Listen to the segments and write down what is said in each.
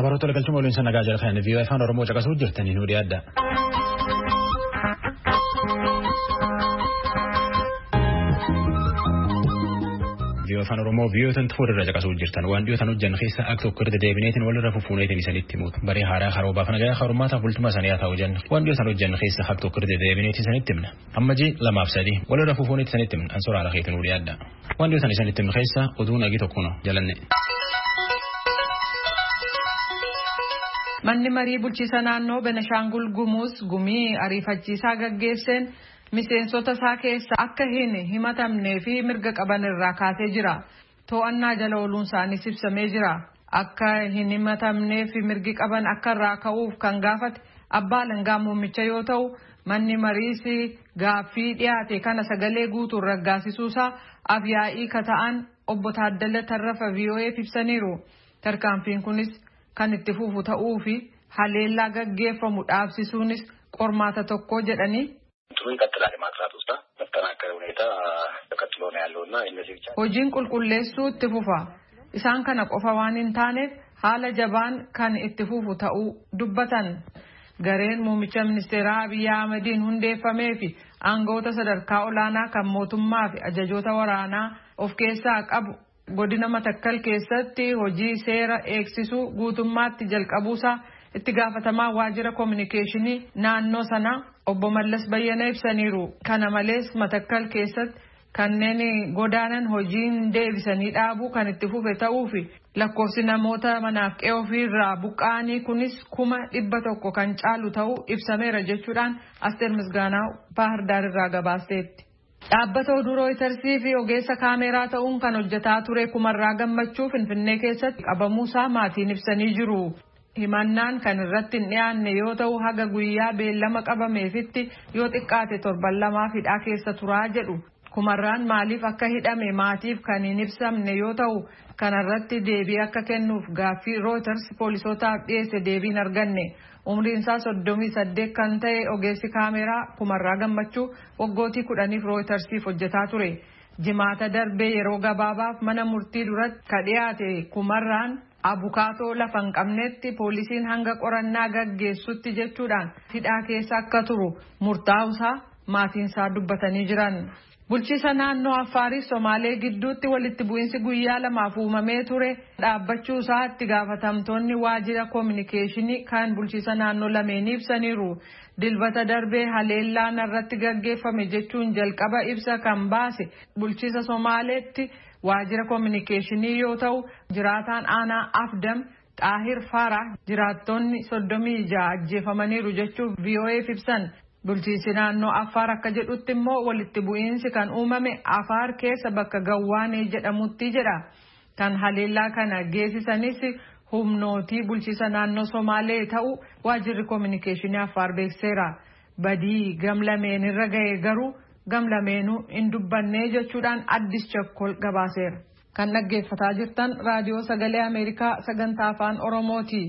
Barattoota galchuma waliin sana gaajala kan VOA afaan Oromoo caqasuu jirtanii nu dhiyaadha. VOA afaan Oromoo biyyoota fuuldura caqasuu jirtan waan dhiyootan hojjan keessa akka tokko irra deebineetiin walirra fufuuneetiin isanitti himuut baree haaraa haroobaaf nagaa harummaataaf bultumaa isaanii haa ta'u jenna waan dhiyootan hojjan keessa akka tokko irra deebineetiin isanitti himna amma jii 2-3 walirra fufuuneetiin isanitti himna ansoraa lakeetiin nu dhiyaadha waan dhiyootan isanitti himna keessa oduu nagii tokko jalanne. Manni marii bulchiisa naannoo Benashaangul Gumuz gumii ariifachiisaa gaggeesseen miseensota isaa keessa akka hin himatamnee fi mirga qaban irraa kaasee jira. To'annaa jala ooluun isaaniis ibsamee jira. Akka hin himatamnee fi mirgi qaban akka irraa ka'uuf kan gaafate abbaa alangaa muummicha yoo ta'u manni mariis gaaffii dhiyaate kana sagalee guutuun raggaasisuusaa afyaa'ii kata'an obbo Taaddala Tarrafa VOA'f ibsaniiru. Tarkaanfiin kunis kan itti fufu ta'uu fi haleellaa gaggeeffamu dhaabsisuunis qormaata tokko jedhanii. Hojiin qulqulleessuu itti fufa. Isaan kana qofa waan hin taaneef haala jabaan kan itti fufu ta'uu dubbatan. Gareen muummicha ministeeraa Abiyyi Ahmediin hundeeffamee fi aangawoota sadarkaa olaanaa kan mootummaa fi ajajoota waraanaa of keessaa qabu. Godina Matakkal keessatti hojii seera eegsisuu guutummaatti jalqabuusaa itti gaafatamaa waajjira kominikeeshinii naannoo sanaa obbo Mallas Bayyana ibsaniiru. Kana malees Matakkal keessatti kanneen godaanan hojiin deebisanii dhaabuu kan itti fufe ta'uu fi lakkoofsi namoota manaaf qe'ee ofiirraa buqqa'anii kunis 100 kan caalu ta'uu ibsameera jechuudhaan Asteer Misgaanaa Baahirdaar irraa gabaasteetti. Dhaabbata oduu Rooyitarsii fi ogeessa kaameraa ta'uun kan hojjetaa ture Kumarraa Gammachuu Finfinnee keessatti qabamuusaa maatiin ibsanii jiru. Himannaan kan irratti hin dhiyaanne yoo ta'u haga guyyaa beellama qabameefitti yoo xiqqaate 7 hidhaa keessa turaa jedhu. Kumarraan maaliif akka hidhame maatiif kan hin ibsamne yoo ta'u kanarratti deebii akka kennuuf gaaffii Rooyiters poolisootaaf dhiyeesse deebiin arganne. Umriin isaa 38 kan ta'e ogeessi kaameraa Kumarraa Gammachuu waggootii 10 Rooyitersiif hojjetaa ture. Jimaata darbee yeroo gabaabaaf mana murtii duratti ka dhiyaate Kumarraan abukaatoo lafa hin qabnetti poolisiin hanga qorannaa gaggeessutti jechuudhaan hidhaa keessa akka turu murtaa'uusaa maatiinsaa dubbatanii jiran. Bulchiisa naannoo Affaarii Somaalee gidduutti walitti bu'iinsi guyyaa 2 uumamee ture dhaabbachuusaa itti gaafatamtoonni waajjira kominikeeshinii kan bulchiisa naannoo lameenii ibsaniiru. Dilbata darbee haleellaan irratti gaggeeffame jechuun jalqaba ibsa kan baase bulchiisa Somaaleetti waajjira kominikeeshinii yoo ta'u jiraataan aanaa Afdam Xaahir Farah jiraattonni 36 ajjeefamaniiru jechuun VOA'f ibsan. Bulchiinsi naannoo Affaar akka jedhutti immoo walitti bu'iinsi kan uumame Affaar keessa bakka Gawwaanee jedhamutti jedha. Kan haleellaa kana geessisanis humnootii bulchiisa naannoo Somaalee ta'uu waajjirri kominikeeshinii Affaar beekseera. Badii gamlameen irra ga'e garuu gamlameenuu hin dubbanne jechuudhaan Addis Chakkol gabaaseera. Kan dhaggeeffataa jirtan raadiyoo sagalee Ameerikaa sagantaa afaan Oromooti.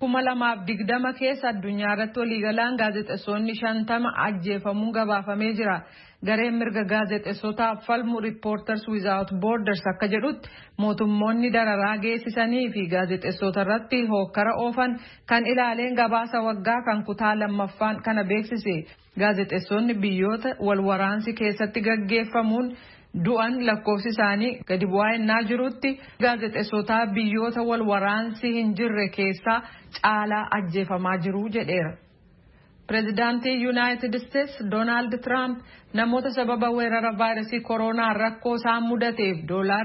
2020 keessa addunyaa irratti waliigalaan gaazexeessonni 50 ajjeefamuun gabaafamee jira. Gareen mirga gaazexeessotaaf falmu Reporters Without Borders akka jedhutti mootummoonni dararaa geessisanii fi gaazexeessota irratti hokkara oofan kan ilaaleen gabaasa waggaa kan kutaa 2ffaan kana beeksise. Gaazexeessonni biyyoota walwaraansi keessatti gaggeeffamuun du'an lakkoofsi isaanii gadi bu'aa ennaa jirutti gaazexeessota biyyoota walwaraansi hin jirre keessaa caalaa ajjeefamaa jiru jedheera. Pireezidaantii Yuunaayitid Isteets Doonaald Tiraamp namoota sababa weerara vaayirasii koronaa rakkoo isaan mudateef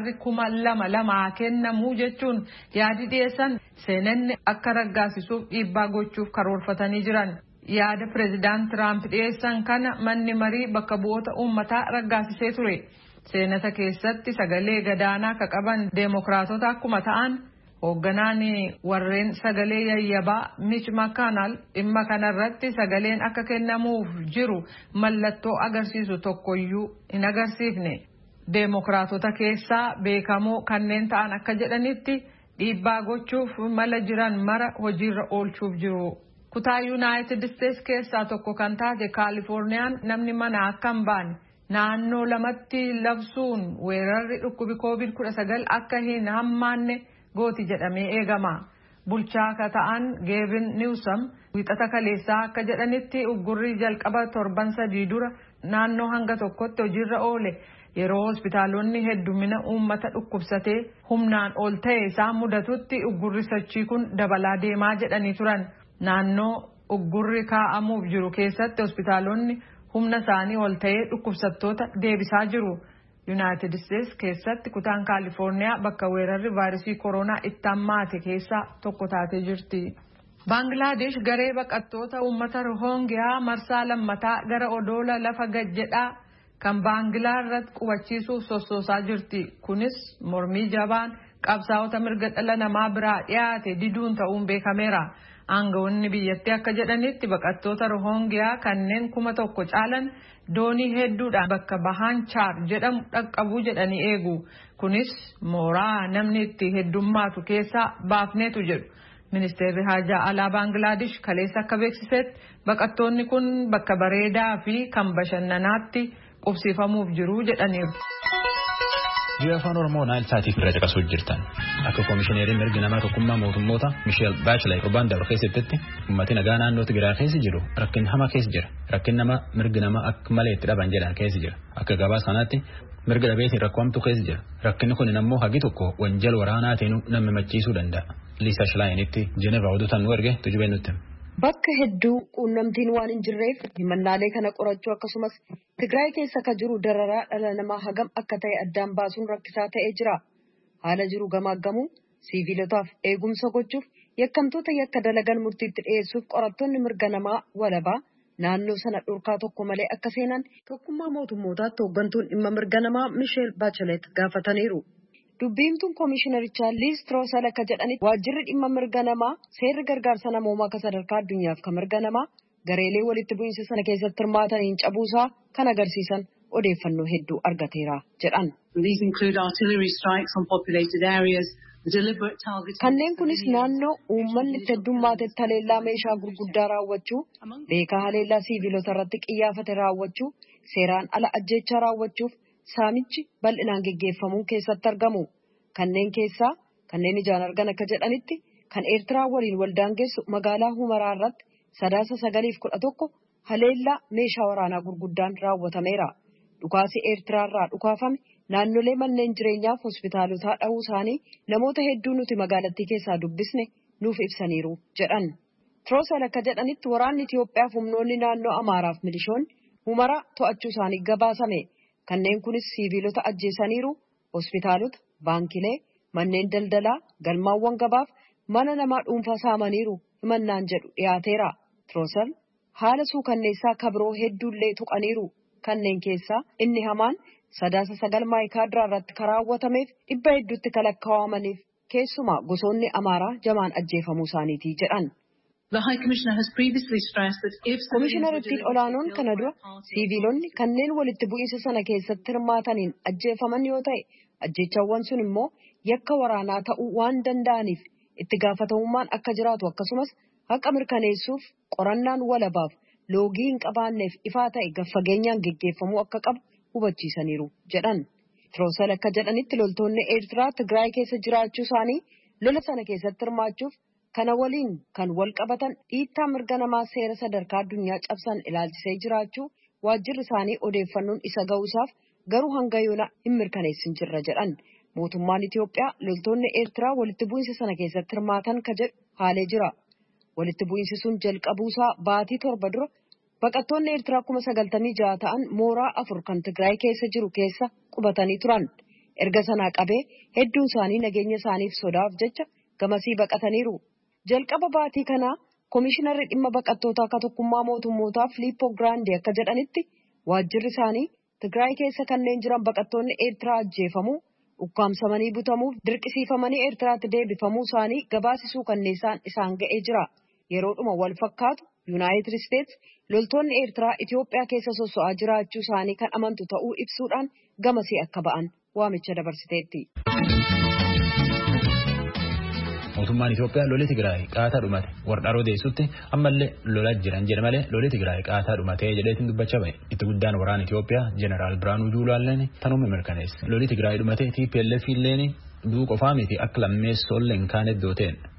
$2,200 kennamuu jechuun yaadi dhiyeessan seenanni akka raggaasisuuf dhiibbaa gochuuf karoorfatanii jiran. Yaada pireezidaant Tiraamp dhiyeessan kana manni marii bakka bu'oota uummataa raggaasisee ture. Seenata keessatti sagalee gadaanaa ka qaban deemokiraatota akkuma ta'an hoogganaan warreen sagalee yayyabaa Mitch McConnell dhimma kanarratti sagaleen akka kennamuuf jiru mallattoo agarsiisu tokkoyyuu hin agarsiifne. Deemokiraatota keessaa beekamoo kanneen ta'an akka jedhanitti dhiibbaa gochuuf mala jiran mara hojiirra oolchuuf jiru. Kutaa Yuunaayitid Isteets keessaa tokko kan taate Kaalifoorniyaan namni mana akka hin baane naannoo 2tti labsuun weerarri dhukkubi COVID-19 akka hin hammaanne gooti jedhamee eegama. bulchaa ka ta'an Gavin Newsom wixata kaleessaa akka jedhanitti uggurri jalqaba torban 3 dura naannoo hanga tokkotti hojiirra oole yeroo hospitaalonni heddumina uummata dhukkubsatee humnaan ol ta'e isaan mudatutti uggurri sochii kun dabalaa deemaa jedhanii turan. Naannoo uggurri kaa'amuuf jiru keessatti hospitaalonni humna isaanii ol ta'ee dhukkubsattoota deebisaa jiru. United States keessatti kutaan Kaalifoorniyaa bakka weerarri vaayirasii koronaa itti hammaate keessaa tokko taatee jirti. Bangladesh garee baqattoota uummata Rohingyaa marsaa lammataa gara odoola lafa gajjedhaa kan Baangilaa irratti qubachiisuuf sossoosaa jirti. Kunis mormii jabaan qabsaa'ota mirga dhala namaa biraa dhiyaate diduun ta'uun beekameera. Aangawoonni biyyattii akka jedhanitti baqattoota Rohingyaa kanneen 1,000 caalan doonii hedduudhaan bakka Bahanchar jedhamu dhaqqabuu jedhanii eegu. Kunis mooraa namni itti heddummaatu keessaa baafneetu jedhu. Ministeerri Haajaa Alaa Bangladesh kaleessa akka beeksisetti baqattoonni kun bakka bareedaa fi kan bashannanaatti qubsiifamuuf jiru jedhaniiru. Biyya afaan Oromoo Naayil Saatiif irra caqasuu jirtan akka Komishineeriin mirga namaa tokkummaa mootummoota Michelle Bachelet Orbaan Dabra keessatti uummatni nagaa naannoo Tigraay keessa jiru rakkin hamaa keessa jira. Rakkin nama mirga namaa akka malee itti dhaban jedhan keessa jira. Akka gabaasa sanaatti mirga dhabeetiin rakkoomtu keessa jira. Rakkinni kun immoo hagi tokko wanjal waraanaatiin nama machiisuu danda'a. Liisa Shalaayinitti Jenevaa oduutan nu erge tujubee nutti. Bakka hedduu quunnamtiin waan hin jirreef himannaalee kana qorachuu akkasumas Tigraay keessa ka jiru dararaa dhala namaa hagam akka ta'e addaan baasuun rakkisaa ta'ee jira. Haala jiru gamaaggamuu siviilotaaf eegumsa gochuuf yakkamtoota yakka dalagan murtiitti dhiyeessuuf qorattoonni mirga namaa walabaa naannoo sana dhorkaa tokko malee akka seenan tokkummaa mootummootaatti hooggantuun dhimma mirga namaa Michelle Bachelet gaafataniiru. Dubbiimtuun Komishinarichaa Liz Truss akka jedhanitti waajjirri dhimma mirga namaa seerri gargaarsa namoomaa akka sadarkaa addunyaaf kan mirga namaa gareelee walitti bu'iinsa sana keessatti hirmaataniin cabuusaa kan agarsiisan odeeffannoo hedduu argateera jedhan. Kanneen kunis naannoo uummanni itti heddummaate haleellaa meeshaa gurguddaa raawwachuu, beekaa haleellaa siviilota irratti xiyyeeffate raawwachuu, seeraan ala ajjeechaa raawwachuuf saamichi bal'inaan geggeeffamuu keessatti argamu. Kanneen keessaa kanneen ijaan argan akka jedhanitti kan Eertiraa waliin waldaangeessu magaalaa Humaraa irratti 9/11 haleellaa meeshaa waraanaa gurguddaan raawwatameera. Dhukaasi Eertiraa irraa dhukaafame naannolee manneen jireenyaaf hospitaalotaa dha'uu isaanii namoota hedduu nuti magaalattii keessaa dubbisne nuuf ibsaniiru jedhan. Troosal akka jedhanitti waraanni Itiyoophiyaaf humnoonni naannoo Amaaraaf milishoonni Humaraa to'achuu isaanii gabaasame. Kanneen kunis siviilota ajjeesaniiru, hospitaalota, baankilee, manneen daldalaa, galmaawwan gabaaf mana namaa dhuunfaa saamaniiru himannaan jedhu dhiyaateera. Troosal haala suukanneessaa kabiroo hedduullee tuqaniiru. Kanneen keessaa inni hamaan 9/9 Maayikaadiraa irratti raawwatameef 100 hedduutti lakkaawamaniif keessumaa gosoonni Amaaraa jamaan ajjeefamuu isaaniiti jedhan. Komishinariittiin olaanoon kana dura siviilonni kanneen walitti bu'iinsa sana keessatti hirmaataniin ajjeefaman yoo ta'e ajjeechawwan sun immoo yakka waraanaa ta'uu waan danda'aniif itti gaafatamummaan akka jiraatu akkasumas haqa mirkaneessuuf qorannaan walabaaf loogii hin qabaanneef ifaa ta'e gaffageenyaan geggeeffamuu akka qabu hubachiisaniiru jedhan. Troosal akka jedhanitti loltoonni Eertiraa Tigraay keessa jiraachuu isaanii lola sana keessatti hirmaachuuf kana waliin kan wal qabatan dhiittaa mirga namaa seera sadarkaa addunyaa cabsan ilaalchisee jiraachuu waajjirri isaanii odeeffannoon isa ga'uusaaf garuu hanga yoona hin mirkaneessin jirra jedhan. Mootummaan Itiyoophiyaa loltoonni Eertiraa walitti bu'iinsa sana keessatti hirmaatan ka jedhu haalee jira. Walitti bu'iinsi sun jalqabuusaa baatii 7 dura baqattoonni Eertiraa 96,000 ta'an mooraa 4 kan Tigraay keessa jiru keessa qubatanii turan. Erga sanaa qabee hedduun isaanii nageenya isaaniif sodaaf jecha gamasii baqataniiru. Jalqaba baatii kanaa Komishinarri dhimma baqattootaa akka tokkummaa mootummootaa Filippo Grandi akka jedhanitti waajjirri isaanii Tigraay keessa kanneen jiran baqattoonni Eertiraa ajjeefamuu, ukkaamsamanii butamuuf dirqisiifamanii Eertiraatti deebifamuu isaanii gabaasisuu kanneessaan isaan ga'ee jira. Yeroodhuma wal fakkaatu Yuunaayitid Isteets loltoonni Eertiraa Itiyoophiyaa keessa sosso'aa jiraachuu isaanii kan amantu ta'uu ibsuudhaan gamasii akka ba'an waamicha dabarsiteetti. Mootummaan Itiyoophiyaa lolli Tigraay qaataa dhumate warra odeessutti ammallee lolaa jiran jedhe malee lolli Tigraay qaataa dhumatee jedheetiin dubbachaa bahe. Itti guddaan waraana Itiyoophiyaa Jeneraal Biraanuu Juulaalleen tanuma mirkaneesse. Lolli Tigraay dhumatee TPLF illeen duu qofaa miti akka lammeessoolle hin kaane dooteen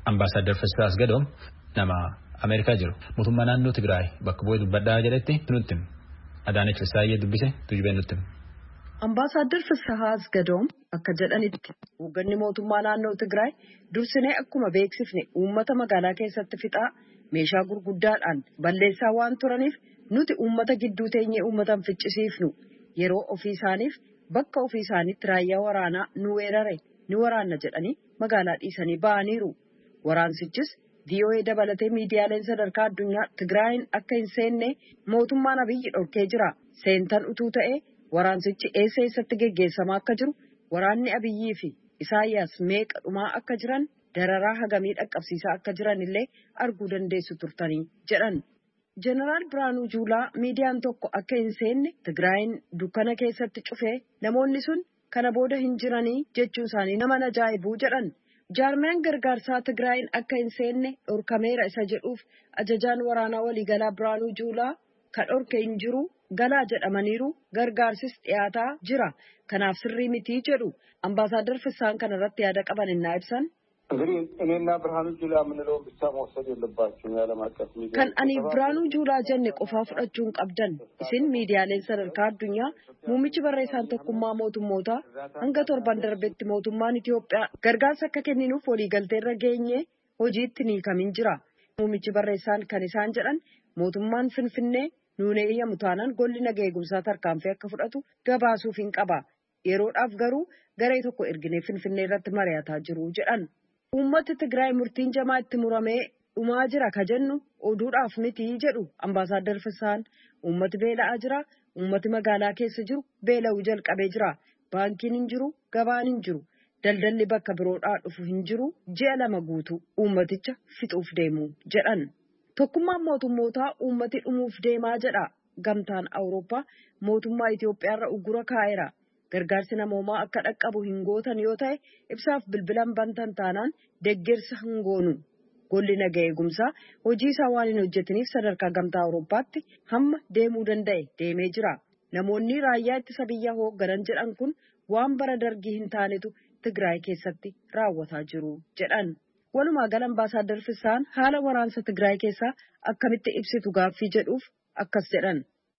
Ambaasaadder Festus Gadoom nama Ameerikaa jiru. Mootummaa naannoo Tigraay bakka bu'ee dubbadhaa jedhetti nutti Adaanech Fisaayyee dubbise tujubeen nutti. Ambaasaadder Festus Gadoom akka jedhanitti hoogganni mootummaa naannoo Tigraay dursinee akkuma beeksifne uummata magaalaa keessatti fixaa meeshaa gurguddaadhaan balleessaa waan turaniif nuti uummata gidduu teenyee uummatan ficcisiifnu yeroo ofii isaaniif bakka ofii isaaniitti raayyaa waraanaa nu weerare ni waraanna jedhanii magaalaa dhiisanii ba'aniiru. Waraansichis VOA dabalatee miidiyaaleen sadarkaa addunyaa Tigraayin akka hin seenne mootummaan Abiyyi dhorkee jira. Seentan utuu ta'ee waraansichi eessatti geggeessamaa akka jiru waraanni Abiyyii fi Isaayyaas meeqa dhumaa akka jiran dararaa hagamii dhaqqabsiisaa akka jiran illee arguu dandeessu turtanii jedhan. Jeneraal Biraanuu Juulaa miidiyaan tokko akka hin seenne Tigraayin dukkana keessatti cufee namoonni sun kana booda hin jiranii jechuun isaanii nama ajaa'ibuu jedhan. Jaarmiyaan gargaarsaa Tigraayin akka hin seenne dhorkameera isa jedhuuf ajajaan waraanaa waliigalaa Biraanuu Juulaa kan dhorke hin jiru galaa jedhamaniiru gargaarsis dhiyaataa jira kanaaf sirrii mitii jedhu. Ambaasaadder Fissaan kanarratti yaada qaban innaa ibsan. እንግዲህ እኔና ብርሃኑ ጁላ የምንለው ብቻ መውሰድ የለባችሁም የዓለም አቀፍ ሚዲያ kan ani Biraanuu Juulaa jenne qofaa fudhachuun qabdan isin miidiyaaleen sadarkaa addunyaa muummichi barreessaan tokkummaa mootummootaa hanga torban darbetti mootummaan Itoophiyaa gargaarsa akka kenninuuf waliigalteerra geenye hojiitti ni kamin jira. Muummichi barreessaan kan isaan jedhan mootummaan Finfinnee nuun eeyyamu taanaan golli nagaa eegumsaa tarkaanfii akka fudhatu gabaasuuf hin qaba. Yeroodhaaf garuu garee tokko erginee Finfinnee irratti mari'ataa jiru jedhan. Uummata Tigraay murtiin jamaa itti muramee dhumaa jira ka jennu oduudhaaf miti jedhu ambaasaadder Fissaan. Uummati beela'aa jira. Uummati magaalaa keessa jiru beela'uu jalqabee jira. Baankiin hin jiru, gabaan hin jiru, daldalli bakka biroodhaa dhufu hin jiru. Ji'a 2 guutuu uummaticha fixuuf deemu jedhan. Tokkummaan mootummootaa uummati dhumuuf deemaa jedha. Gamtaan Awurooppaa mootummaa Itoophiyaarra uggura kaa'eera. Gargaarsi namoomaa akka dhaqqabu hin gootan yoo ta'e ibsaaf bilbilan bantan taanaan deeggarsa hin goonu. Golli nagaa eegumsaa hojii isaa waan hin hojjetiniif sadarkaa gamtaa Awurooppaatti hamma deemuu danda'e deemee jira. Namoonni raayyaa ittisa biyyaa hoogganan jedhan kun waan bara dargii hin taanetu Tigraay keessatti raawwataa jiru jedhan. Walumaa gala ambaasaadder Fissaan haala waraansa Tigraay keessaa akkamitti ibsitu gaaffii jedhuuf akkas jedhan.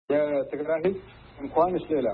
የትግራይ ህዝብ እንኳንስ ሌላ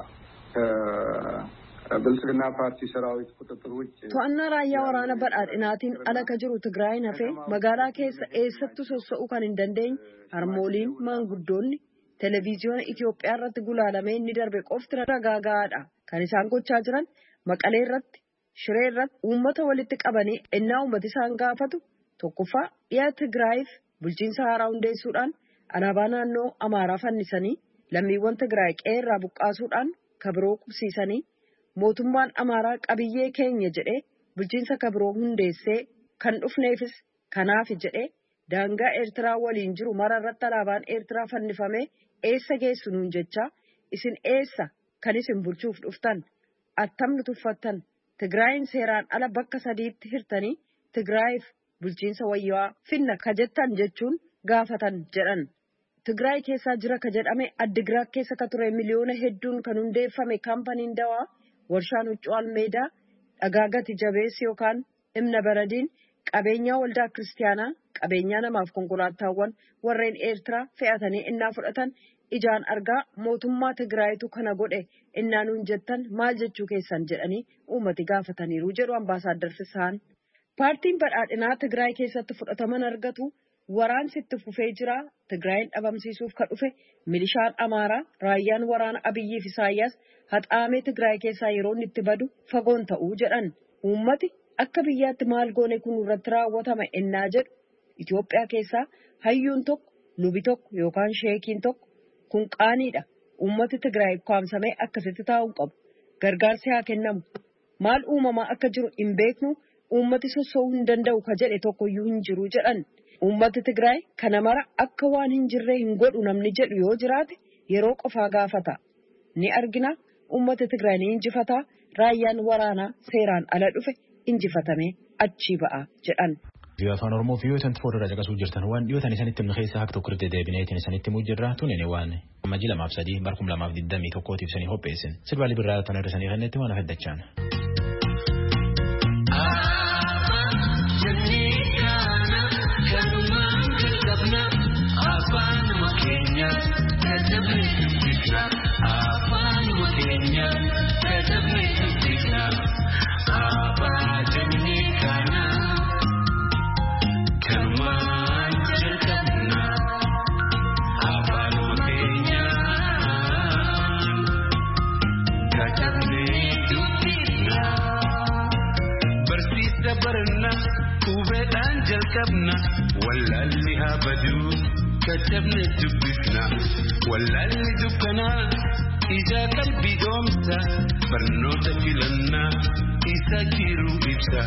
ብልጽግና ፓርቲ ሰራዊት ቁጥጥር ውጭ to'annaa raayyaa waraana badhaadhinaatiin ala ka jiru Tigraayin hafee magaalaa keessa eessattuu sossa'uu kan hin dandeenye harmooliin maanguddoonni televiziyoona Itoophiyaa irratti gulaalamee inni darbe qofti ragaagaadha. Kan isaan gochaa jiran Maqalee irratti Shiree irratti uummata walitti qabanii ennaa uummati isaan gaafatu tokkoffaa dhiyaa Tigraayiif bulchiinsa haaraa hundeessuudhaan alaabaa naannoo Amaaraa fannisanii lammiiwwan Tigraay qeerraa buqqaasuudhaan kabiroo qubsiisanii mootummaan Amaaraa qabiyyee keenya jedhee bulchiinsa kabiroo hundeessee kan dhufneefis kanaaf jedhee daangaa Eertiraa waliin jiru mara irratti alaabaan Eertiraa fannifamee eessa geessu nuun jechaa isin eessa kan isin bulchuuf dhuftan attamni tuffattan Tigraayin seeraan ala bakka 3tti hirtanii Tigraayiif bulchiinsa wayyaa finna ka jettan jechuun gaafatan jedhan. Tigraay keessaa jira ka jedhame Addigiraat keessa ka ture miliyoona hedduun kan hundeeffame kaampaniin dawaa warshaan huccuu almeedaa dhagaa gati jabeessi yookaan Imna Baradiin qabeenyaa waldaa kiristaanaa qabeenyaa namaaf konkolaataawwan warreen Eertiraa fe'atanii innaa fudhatan ijaan argaa mootummaa Tigraayitu kana godhe innaa nuun jettan maal jechuu keessan jedhanii uummati gaafataniiru jedhu ambaasaadder Fissaan. Paartiin badhaadhinaa Tigraay keessatti fudhataman argatu waraansi itti fufee jira. Tigraayin dhabamsiisuuf ka dhufe milishaan Amaaraa raayyaan waraana Abiyyiif Isaayyaas haxaamee Tigraay keessaa yeroo itti badu fagoon ta'uu jedhan. Uummati akka biyyaatti maal goone kun irratti raawwatama ennaa jedhu Itoophiyaa keessaa hayyuun tokko lubi tokko yookaan sheekiin tokko kun qaaniidha. Uummati Tigraay kwaamsamee akkasitti taa'uu qabu. Gargaarsi haa kennamu. Maal uumamaa akka jiru hin beeknu uummati sossoo'uu hin danda'u ka jedhe tokkoyyuu hin jiru jedhan. Uummati Tigraay kana mara akka waan hin jirree hin godhu namni jedhu yoo jiraate yeroo qofaa gaafata. Ni argina uummati Tigraay ni injifata. Raayyaan waraanaa seeraan ala dhufe injifatamee achii ba'a jedhan. Afaan Oromoo fi yoo isaan toora caqasuu jirtan waan dhiyootan isanitti himna keessaa akka tokko irratti deebineetiin isanitti mujjirraa tunene waan amajji 2-3 barkum 2021 ibsanii hopheessin sirbaali birraa tan irrisanii kannetti waan afaddachaan. jalqabna wallalli haa baduu katabne dubbifna wallalli dukkanaa ija qalbii doomsa barnoota filannaa isa jiru ibsa.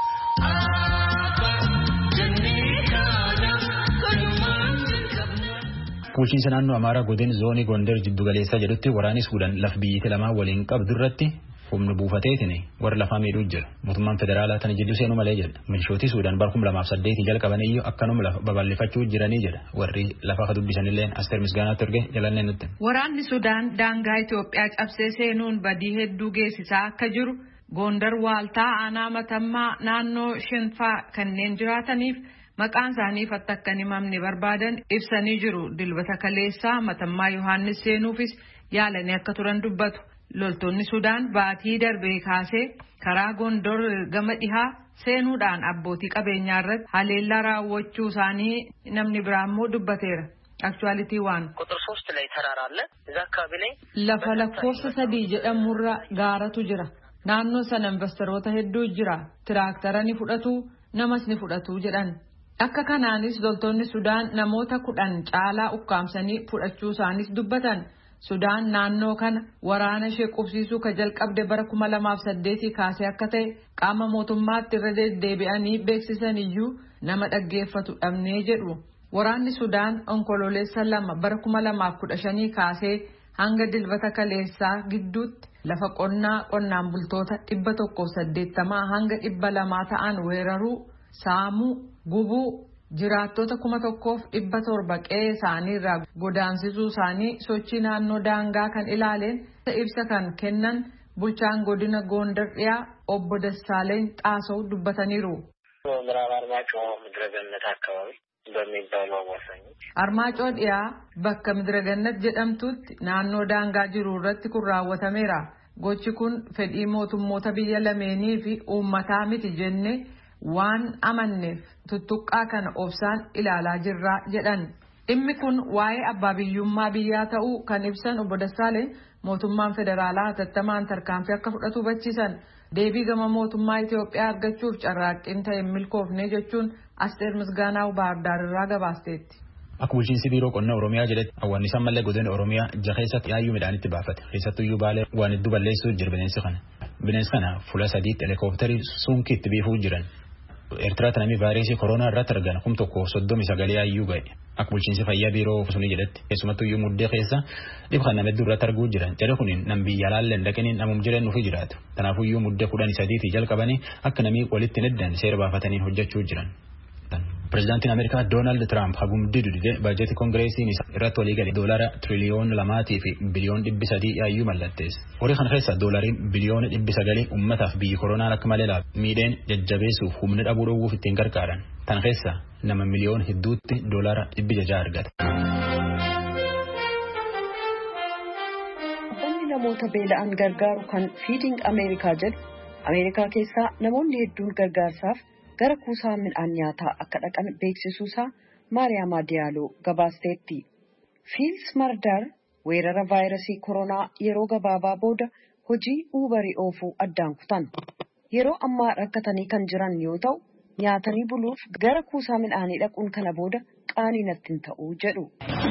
Bulchiinsa naannoo Amaaraa godina zoonii Gondar jiddu galeessaa jedhutti waraanni Suudaan laf biyyi lamaa waliin qabdu irratti humna buufateetiin warra lafaa miidhuu jira. Mootummaan federaalaa tana jidduu seenuu malee jedha. Milishootii Suudaan bara 2008 jalqaban iyyuu akkanuma lafa babal'ifachuu jiranii jedha. Warri lafa ka dubbisanillee Asteer Misgaanaatti erge jalannee nutti. Waraanni Suudaan daangaa Itoophiyaa cabsee seenuun badii hedduu geessisaa akka jiru Gondar waaltaa aanaa matammaa naannoo Shinfaa kanneen jiraataniif maqaan isaanii akka hin himamne barbaadan ibsanii jiru. Dilbata kaleessaa matammaa Yohaannis seenuufis yaalanii akka turan dubbatu. Loltoonni Sudaan baatii darbee kaasee karaa Gondor gama dhihaa seenuudhaan abbootii qabeenyaa irratti haleellaa raawwachuu isaanii namni biraa immoo dubbateera. Aktuwaalitii waan ቁጥር 3 ላይ ተራራ አለ እዛ አካባቢ ላይ lafa lakkoofsa 3 jedhamurra gaaratu jira. Naannoo sana investoroota hedduu jira. Tiraaktara ni fudhatu namas ni fudhatu jedhan. Akka kanaanis loltoonni Sudaan namoota 10 caalaa ukkaamsanii fudhachuu isaanis dubbatan. Sudaan naannoo kana waraana ishee qubsiisuu ka jalqabde bara 2008 kaasee akka ta'e qaama mootummaatti irra deddeebi'anii beeksisan iyyuu nama dhaggeeffatu dhabnee jedhu. Waraanni Sudaan onkololeessa 2 bara 2015 kaasee hanga dilbata kaleessaa gidduutti lafa qonnaan bultoota 180 hanga 200 ta'an weeraruu, saamuu, gubuu jiraattota 1,700 qe'ee isaanii irraa godaansisuu isaanii sochii naannoo daangaa kan ilaaleen ibsa kan kennan bulchaan godina Gondar dhiyaa obbo Dassaaleny Xaasaw dubbataniiru. Armaacoo dhiyaa bakka Midiragannat jedhamtutti naannoo daangaa jiru irratti kun raawwatameera. Gochi kun fedhii mootummoota biyya lameenii fi uummataa miti jennee waan amanneef tuttuqqaa kana obsaan ilaalaa jirra jedhan. Dhimmi kun waa'ee abbaa biyyummaa biyyaa ta'uu kan ibsan obbo Dassaaleny mootummaan federaalaa hatattamaan tarkaanfii akka fudhatu hubachiisan. Deebii gama mootummaa Itoophiyaa argachuuf carraaqqiin ta'e milkoofne jechuun Asteer Misgaanaa Baardaar irraa gabaasteetti. Akka bulchiinsi biiroo qonnaa Oromiyaa jedhetti awwaannisaan mallee godina Oromiyaa jaha keessatti yaayyuu midhaanitti baafate. Keessattuyyuu Baalee waan hedduu balleessuuf jira bineensi kana. Bineensi kana fuula sadiitti helikoophitarii sunkiitti biifuu jiran. Eertiraa tanamii vaayirasii koronaa irratti argan 139 yaayyuu ga'e. Akka bulchiinsi fayyaa biiroo sunii jedhetti keessumattuyyuu muddee keessa dhibee kana nama hedduu irratti arguu jiran. Jedhe kuniin nam biyya laallee dhaqanii namum jiran nuuf jiraatu. Kanaafuyyuu muddee 13 jalqabanii akka namii walitti neddan seera baafatanii hojjechuu jiran. Pireezidaantiin Ameerikaa Doonaald Tiraamp hagumdii dudde baajetii koongireesiin irratti walii galee doolaara tiriliyoona 2 fi biliyoona 300 yaayyuu mallatteesse. Horii kana keessa doolaariin biliyoona 900 uummataaf biyyi koronaan akka malee miidheen jajjabeessuuf humna dhabuu dhowwuuf ittiin gargaaran. Tan keessa nama miliyoona hedduutti doolaara 600 argata. Wanni namoota beela'an gargaaru kan Feeding America jedhu Ameerikaa keessaa namoonni hedduun gargaarsaaf gara kuusaa midhaan nyaataa akka dhaqan beeksisuusaa Maariyaam Adiyaaloo gabaasteetti. Fiils Mardar weerara vaayirasii koronaa yeroo gabaabaa booda hojii uubarii oofuu addaan kutan. Yeroo ammaa rakkatanii kan jiran yoo ta'u nyaatanii buluuf gara kuusaa midhaanii dhaquun kana booda qaanii natti hin ta'u jedhu.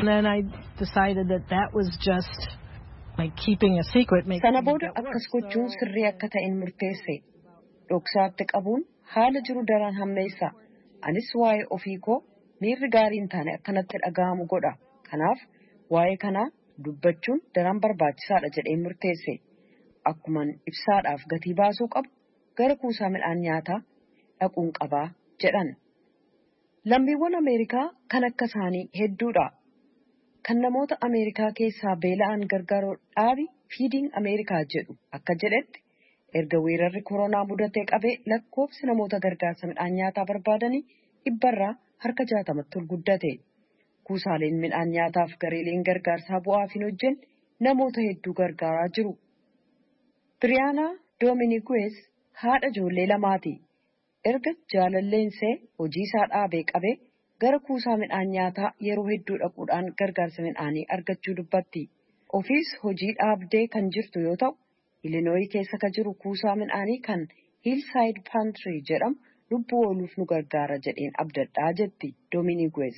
Sana booda akkas gochuun sirrii akka ta'in murteesse. Dhoksaatti qabuun haala jiru daran hammeessa. Anis waa'ee ofii koo miirri gaarii hin taane akkanatti dhaga'amu godha. Kanaaf waa'ee kanaa dubbachuun daran barbaachisaadha jedhee murteesse. Akkuman ibsaadhaaf gatii baasuu qabu gara kuusaa midhaan nyaataa dhaquun qabaa jedhan. Lammiiwwan Ameerikaa kan akka isaanii hedduudha. Kan namoota Ameerikaa keessaa beela'an gargaaruu dhaabi Feeding America jedhu akka jedhetti erga weerarri koronaa mudatee qabee lakkoofsi namoota gargaarsa midhaan nyaataa barbaadanii 100 harka 60tti ol guddate. Kuusaaleen midhaan nyaataaf gareeleen gargaarsaa bu'aaf hin hojjenne namoota hedduu gargaaraa jiru. Biriyaanaa Doominiguez haadha ijoollee lamaati. Erga jaalalleensee hojii isaa dhaabee qabee gara kuusaa midhaan nyaataa yeroo hedduu dhaquudhaan gargaarsa midhaanii argachuu dubbatti. Ofiis hojii dhaabdee kan jirtu yoo ta'u, Ilinooyi keessa kan jiru kuusaa midhaanii kan Hillside Pantry jedhamu lubbuu ooluuf nu gargaara jedheen abdadhaa jetti Doominiguez.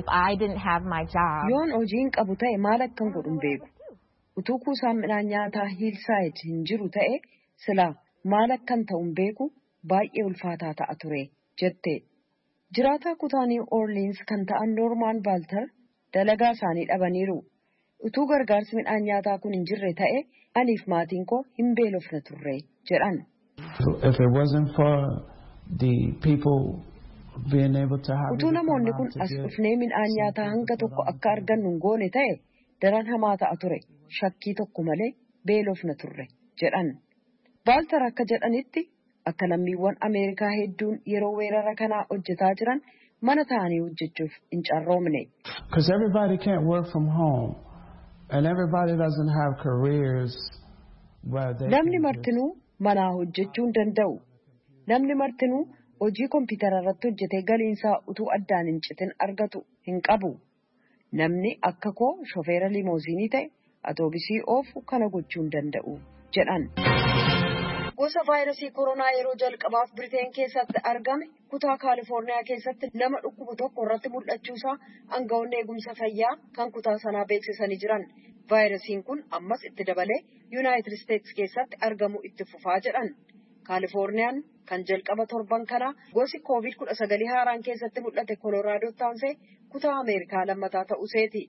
Yoon hojii hin qabu ta'e maal akkan godhu hin beeku. Utuu kuusaan midhaan nyaataa Hillside hin jiru ta'e silaa maal akkan ta'u hin beeku baay'ee ulfaataa ta'a ture jette. Jiraataa kutaa New Orleans kan ta'an Norman Balter dalagaa isaanii dhabaniiru. Utuu gargaarsi midhaan nyaataa kun hin jirre ta'e aniif maatiin koo hin beelofna turre jedhan. Utuu namoonni kun as dhufnee midhaan nyaataa hanga tokko akka argannu hin goone ta'e daran hamaa ta'a ture. Shakkii tokko malee beelofna turre jedhan. Baaltar akka jedhanitti akka lammiiwwan Ameerikaa hedduun yeroo weerara kanaa hojjetaa jiran mana ta'anii hojjechuuf hin carroomne. Namni martinuu manaa hojjechuu hin danda'u. Namni martinuu hojii kompiitara irratti hojjetee galiinsaa utuu addaan hin citin argatu hin qabu. Namni akka koo shofeera limooziinii ta'e atoobisii oofu kana gochuu hin danda'u jedhan. Gosa vaayirasii koronaa yeroo jalqabaaf Biriteen keessatti argame kutaa Kaalifoorniyaa keessatti nama dhukkubu tokko irratti mul'achuusaa aangawoonni eegumsa fayyaa kan kutaa sanaa beeksisanii jiran. Vaayirasiin kun ammas itti dabalee Yuunaayitid Isteetsi keessatti argamu itti fufaa jedhan. Kaalifoorniyaan kan jalqaba torban kana gosi COVID-19 haaraan keessatti mul'ate Kolooraadoo taansee kutaa Ameerikaa lammataa ta'uuseeti.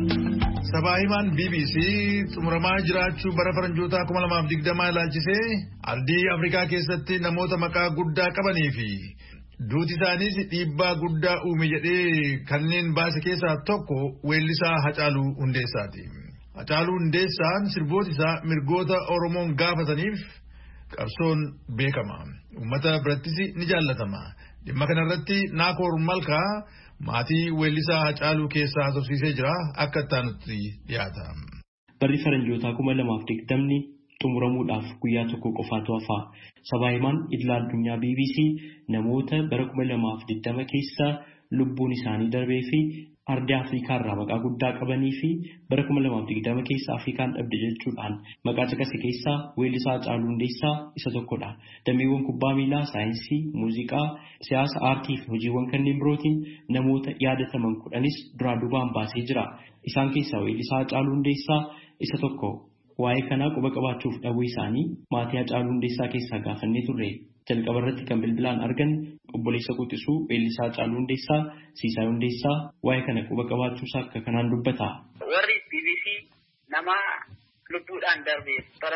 Sabaahimaan BBC xumuramaa jiraachuu bara faranjoota 2020 ilaalchisee ardii Afrikaa keessatti namoota maqaa guddaa qabanii fi duuti isaaniis dhiibbaa guddaa uume jedhee kanneen baase keessaa tokko weellisaa Hacaaluu Hundeessaati. Hacaaluu Hundeessaan sirboota isaa mirgoota Oromoon gaafataniif qabsoon beekama. Uummata birattis ni jaallatama. Dhimma kanarratti Naakoor Malkaa maatii weellisaa Hacaaluu keessaa haasofsiisee jira akka itti dhiyaata. Barri faranjoota 2020 xumuramuudhaaf guyyaa tokko qofaatu hafa. Sabaahimaan idila addunyaa BBC namoota bara 2020 keessa lubbuun isaanii darbee fi ardii Afrikaa irraa maqaa guddaa qabanii fi bara 2020 keessa Afrikaan dhabde jechuudhaan maqaa caqase keessaa weellisaa Hacaaluu Hundeessaa isa tokkodha. Dameewwan kubbaa miilaa, saayinsii, muuziqaa, siyaasa, aartii fi hojiiwwan kanneen birootiin namoota yaadataman 10 duraa duubaan baasee jira. Isaan keessaa weellisaa Hacaaluu Hundeessaa isa tokko. Waa'ee kanaa quba qabaachuuf dhabuu isaanii maatii Hacaaluu Hundeessaa keessaa gaafannee turre. Jalqaba irratti kan bilbilaan argan obboleessa quxisuu weellisaa Hacaaluu Hundeessaa, Siisaa Hundeessaa waa'ee kana quba qabaachuusaa akka kanaan dubbata. Warri BBC nama lubbuudhaan darbe bara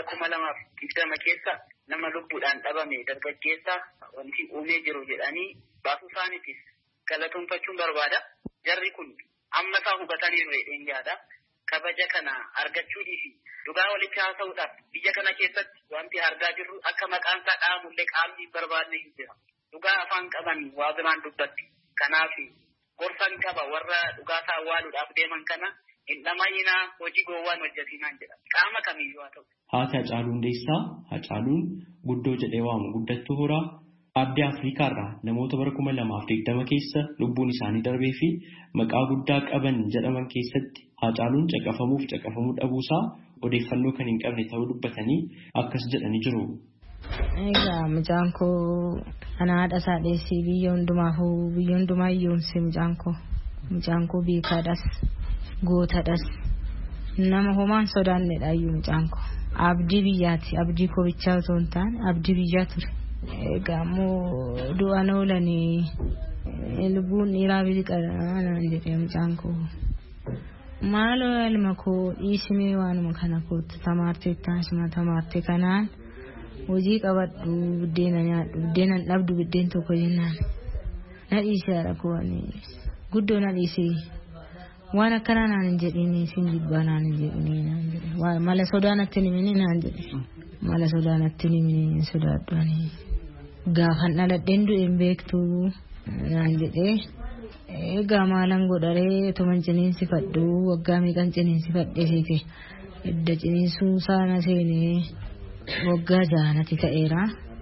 2020 keessa nama lubbuudhaan dhabame dargaggeessa wanti uumee jiru jedhanii baasuu isaaniitiif galatoomfachuun barbaada. Jarri kun amma isaa hubatanii reedheen yaada. Kabaja kana argachuudhii fi dhugaa walitti haasa'uudhaaf biyya kana keessatti wanti argaa jirru akka maqaan isaa dhahamullee qaamni barbaadne hin jira. Dhugaa afaan qaban waa biraan dubbatti. Kanaaf gorsan qaba warra dhugaa isaa awwaaluudhaaf deeman kana hin dhamayinaa hojii gowwaan hojjetinaan jedha. Qaama kamiyyuu haa ta'u. Haati Hacaaluu Hundeessaa Hacaaluun guddoo jedhee waamu guddattuu horaa ardii Afrikaa irraa namoota bara 2020 keessa lubbuun isaanii darbee fi maqaa guddaa qaban jedhaman keessatti Hacaaluun caqafamuuf caqafamuu dhabuusaa odeeffannoo kan hin qabne ta'uu dubbatanii akkas jedhanii jiru. Egaa mucaan koo ana haadha isaa dheessee biyya hundumaa yoomsee mucaan koo beekaadhas gootadhas nama homaan sodaannedha iyyuu mucaan koo abdii biyyaati abdii koo bichaa otoo hin taane abdii biyyaa ture. Egaa immoo du'aan oolanii lubbuun dhiiraa biliqadhaan jedhee mucaan koo. Maaloo ilma koo dhiisimee waanuma kana kootu tamaartee taasima tamaartee kanaan hojii qabadhu buddeena nyaadhu buddeena dhabdu buddeen tokko jennaan na dhiisee haadha koo guddoo na dhiisee waan akkanaa naan hin jedhini siin jibbaa naan hin jedhini mala sodaanatti nimini naan jedhe mala sodaanatti nimini sodaadhu ani gaafan dhaladheen du'een beektu naan jedhee Egaa maalan godharee tuman ciniinsifadhu waggaa meeqan ciniinsifadhe siiti. Edda ciniinsuu saana seenee waggaa jaanati ta'eera.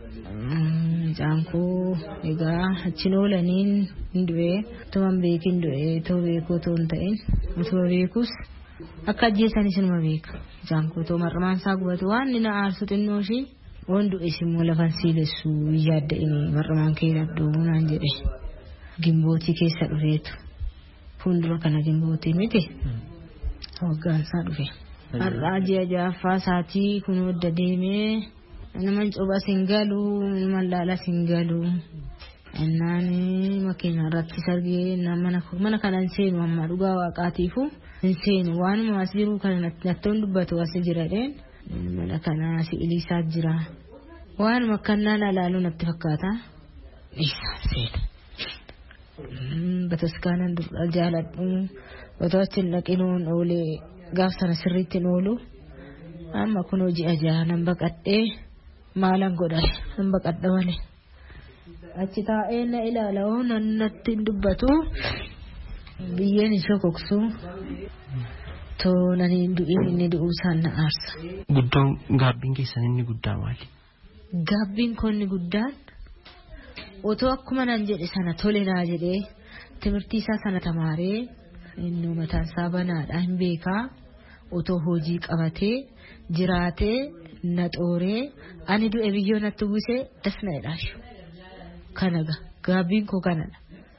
Jaankoo egaa achiin oolaniin hin du'ee tuman beekin du'ee too beekoo too hin ta'in utuma beekus akka ajjeessanis inuma beeka. Jaankoo too marramaan isaa gubatu waan inni na aarsu xinnoo ishii waan du'es immoo lafan siilessu yaadda inni marramaan kee dhabduu naan jedhe. Gimbootii keessa dhufeetu fuuldura kana gimbootii miti waggaan isaa dhufe. Har'aa ji'a ja'affaa isaatii kun wadda deemee naman coba singalu naman laala singalu ennaan makiina irratti sargee mana kanan seenu amma dhugaa waaqaatiifu hin seenu waanuma as jiru kana nattoon dubbatu as jiradheen mana kana si iliisaa jira waanuma kannaan alaaluu natti fakkaata dhiisaan seena. Bataskaanan jaaladhu otoo achiin dhaqinuun oolee gaaf sana sirriitti oolu amma kun hojii ajaa nan baqadhee maalan godhale nan baqadha malee achi taa'ee na ilaala oonan natti dubbatu biyyeen ishee koksu toonanii du'iin inni du'uu isaan na aarsa. Guddoon gaabbiin keessan inni guddaa maali? Gaabbiin koo inni guddaan otoo akkuma nan jedhe sana tole naa jedhee timirtii isaa sana tamaaree inni mataan isaa banaadha hin beekaa otoo hojii qabatee jiraatee na xooree ani du'e biyyoo natti buusee dasna jedhaashu kanaga gaabbiin koo kanadha.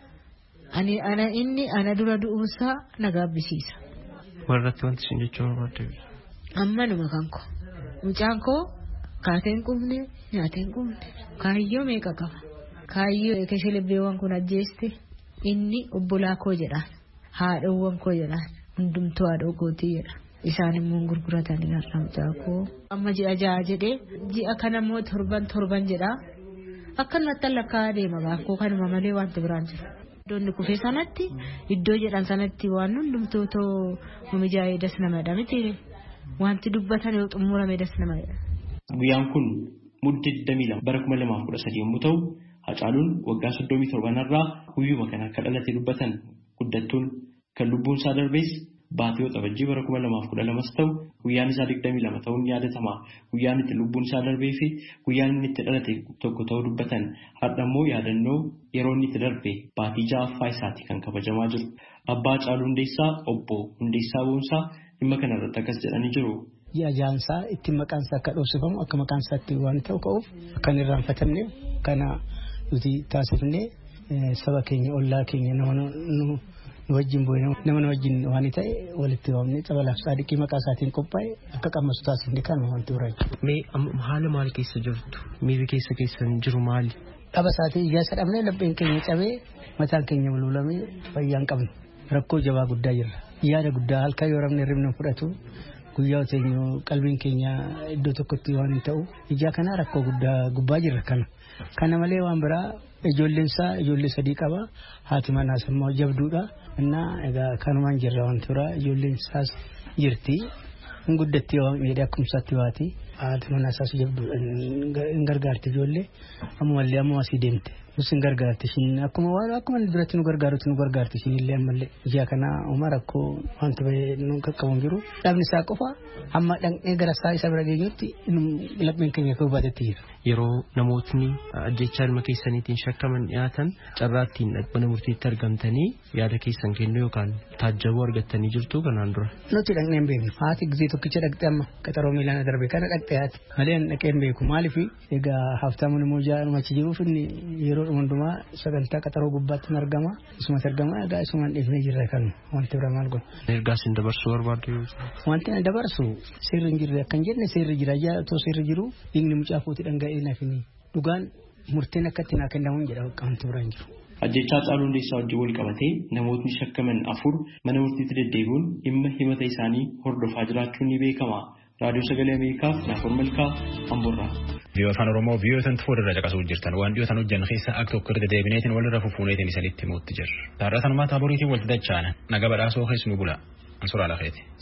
Inni ana dura du'uusaa na gaabbisiisa. Warratti wanti isin jechuu barbaadde? Ammanuma kan koo mucaan koo kaateen qubne nyaateen qubne kaayyoo meeqa qaba. Kaayyoo keshilibbeewwan kun ajjeesti inni obbolaa koo jedhaan haadhawwan koo jedhaan hundumtuu haadhoo kootii jedha. Isaan immoo gurguratanii har'a mucaa koo amma ji'a ja'a jedhee ji'a kana immoo torban jedha. Akkanumatti lakkaa deema gaaffoo kanuma malee wanti biraan jira. Iddoon kufee sanatti iddoo jedhan sanatti waan hundumtuu too mijaa'ee das namadha miti wanti dubbatan yoo xumurame das namadha. Guyyaan kun muddee 22 bara 2013 yommuu ta'u Hacaaluun waggaa 37 irraa guyyuma kana akka dhalate dubbatan guddattuun kan lubbuun isaa darbees baatee waxabajjii bara 2012 ta'u guyyaan isaa 22 ta'uun yaadatama. Guyyaan itti lubbuun isaa darbee fi guyyaan inni itti dhalate tokko ta'uu dubbatan har'a immoo yaadannoo yeroo inni itti darbe baatii ja'affaa isaati kan kabajamaa jiru. Abbaa Hacaaluu Hundeessaa obbo Hundeessaa Boonsaa dhimma kana irratti akkas jedhanii jiru. Ajaansaa itti maqaan isaa akka dhoofsifamu akka maqaan isaatti waan ta'u ka'uuf kan irraanfatamne kana nuti taasifne saba keenya ollaa keenya nama nu wajjin bu'ee nama wajjin waan ta'e walitti waamne cabalaaf saadiqii maqaa isaatiin qophaa'e akka qammasu taasifne kan wanti biraati. Mee haala maal keessa jirtu? Miirri keessan jiru maali? Dhaba isaatii ijaasa dhabnee lapheen keenya cabee mataan keenya bulbulamee fayyaan qabnu rakkoo jabaa guddaa jirra. Yaada guddaa halkan yoo rabne ribna fudhatu guyyaa oteenyu qalbiin keenya iddoo tokkotti waan hin ta'u ijaa kana rakkoo guddaa gubbaa jirra kana malee waan biraa ijoollee sadii qaba haati manaas immoo jabduudha innaa egaa kanumaan jirra wanti biraa ijoolleen isaas jirti hin guddatti waan miidhaa akkumsaatti waati haati manaasaas jabduudha hin gargaarti ijoollee ammallee ammoo asii deemte nus hin gargaarti ishiin akkuma duratti nu gargaarutti nu gargaarti ishiin illee ammallee ijaa kana uma rakkoo wanti bahee nu qaqqabuun jiru dhabni isaa qofa amma dhaqnee gara isaa isa bira geenyutti lapheen keenya koo baatetti jira. Yeroo namootni ajjechaa ilma keessaniitiin shakkaman dhiyaatan carraattiin mana murtiitti argamtanii yaada keessan kennuu yookaan taajjabuu argattanii jirtu kanaan dura. Nuti dhaqnee hin beeknu haati gisee tokkicha dhaqxe amma qaxaroo miilaan darbe kana dhaqxe haati malee dhaqee hin beeku maaliif egaa haftamuun immoo jaa'an achi jiruuf inni yeroo hundumaa sagantaa qaxaroo gubbaatti argama isumatti argama egaa isumaan dhiifnee jirra kan wanti bira maal godhu. Ergaa isin dabarsuu barbaaddu? Wanti na dabarsu seerri hin jirre akkan jenne seerri jira otoo seerri jiru dhiigni mucaa kootii dhanga'ee nafini dhugaan murteen akkatti naa kennamuun jedha wanti biraan jiru. Ajjechaa Hacaaluu Hundeessaa wajjin wal qabatee namootni shakkaman 4 mana murtiitti deddeebi'uun dhimma himata isaanii hordofaa jiraachuun ni beekama. Raadiyoo Sagalee Ameerikaaf Naafor Malkaa Amboorraa. Biyya afaan Oromoo biyyoota fuulduraa caqasuu jirtan waan dhiyootan hojjan keessa akka tokko irra deebineetiin walirra fufuuneetiin isanitti muutti jirra. Taarraa sanumaa taaboriitiin walti dachaana naga badhaasoo keessumu bula. Ansuraa lafeeti.